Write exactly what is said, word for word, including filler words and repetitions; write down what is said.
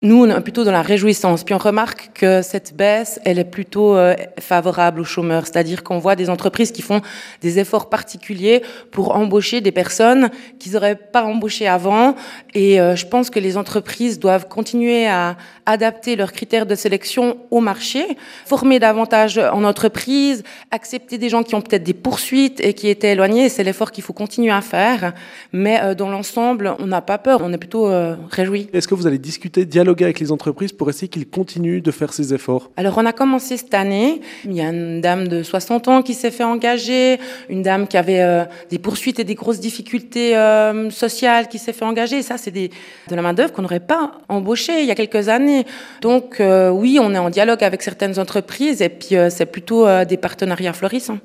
Nous, on est plutôt dans la réjouissance. Puis on remarque que cette baisse, elle est plutôt euh, favorable aux chômeurs. C'est-à-dire qu'on voit des entreprises qui font des efforts particuliers pour embaucher des personnes qu'ils n'auraient pas embauchées avant. Et euh, je pense que les entreprises doivent continuer à adapter leurs critères de sélection au marché, former davantage en entreprise, accepter des gens qui ont peut-être des poursuites et qui étaient éloignés. Et c'est l'effort qu'il faut continuer à faire. Mais euh, dans l'ensemble, on n'a pas peur. On est plutôt euh, réjouis. Est-ce que vous allez discuter, dialoguer avec les entreprises pour essayer qu'ils continuent de faire ces efforts? Alors, on a commencé cette année. Il y a une dame de soixante ans qui s'est fait engager, une dame qui avait euh, des poursuites et des grosses difficultés euh, sociales qui s'est fait engager. Et ça, c'est des, de la main-d'œuvre qu'on n'aurait pas embauchée il y a quelques années. Donc, euh, oui, on est en dialogue avec certaines entreprises et puis euh, c'est plutôt euh, des partenariats florissants.